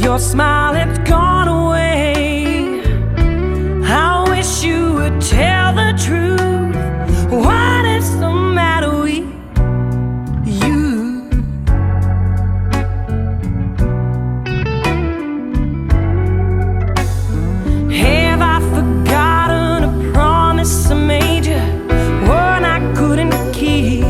Your smile, it's gone away. I wish you would tell the truth. What is the matter with you? Have I forgotten a promise I made you, one I couldn't keep?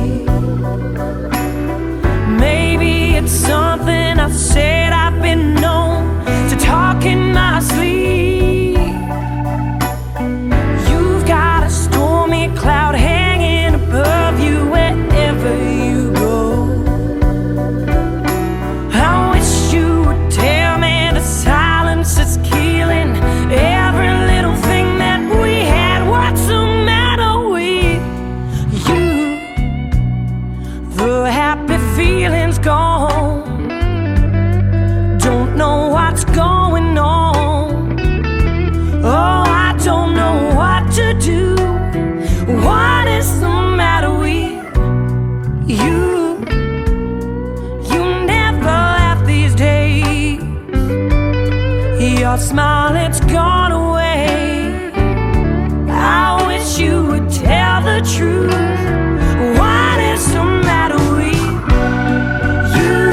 Maybe it's something I said I've been known to talk in my sleep. You've got a stormy cloud hanging above you wherever you go. I wish you would tell me the silence is killing every little thing that we had. What's the matter with you? The happy feeling's gone. Don't know what's going on. Oh, I don't know what to do. What is the matter with you? You never laugh these days. Your smile, it's gone away. I wish you would tell the truth. What is the matter with you?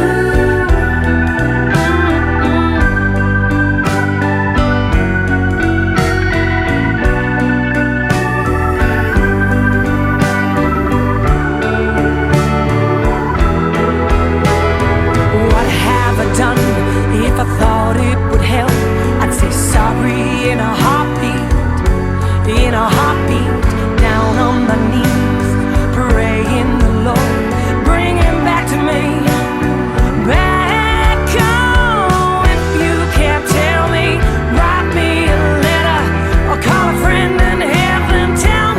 What have I done? If I thought it would help, I'd say sorry in a heartbeat, in a heartbeat. Down on my knees, praying the Lord, bring him back to me. Back home. If you can't tell me, write me a letter or call a friend in heaven. Tell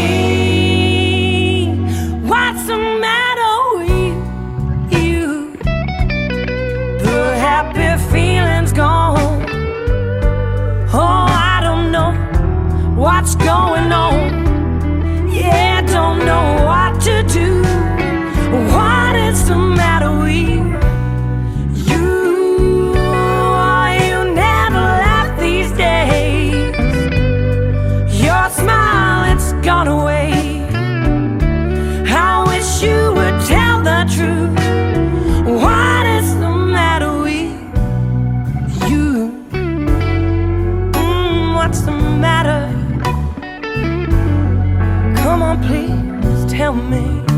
me what's the matter with you. The happy feeling's gone. Oh, I don't know what's going on. Yeah, don't know what to do. What is the matter with you? Oh, you never laugh these days. Your smile, it's gone away. I wish you would tell the truth. What is the matter with you? What's the matter? Come on, please tell me.